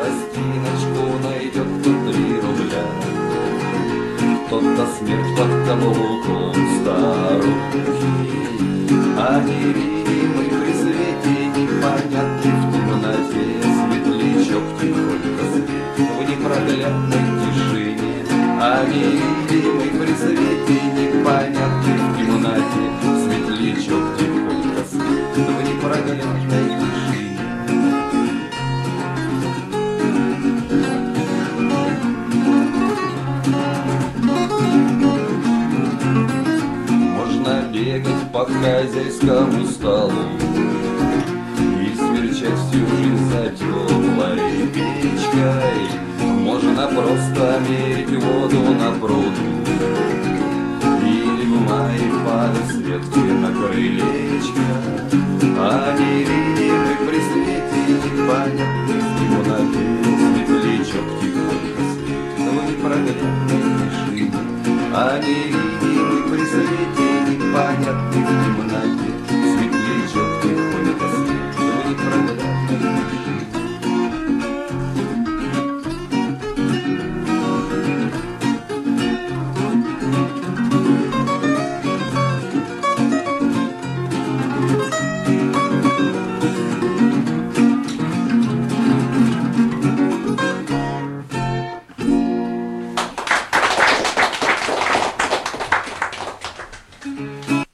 пластиночку найдет кто 3 рубля. Кто-то смерть под каблуком старухи, а невидимый при свете непонятный в темноте светлячок тихонько светит в непроглядной тишине, а невидимый при свете непонятный в темноте светлячок тихонько светит в непроглядной тишине. Бегать по хозяйскому столу и сверчать всю жизнь за теплой печкой. Можно просто мерить воду на пруду или в мае падать с ветки на крылечко, а невидимый при свете непонятный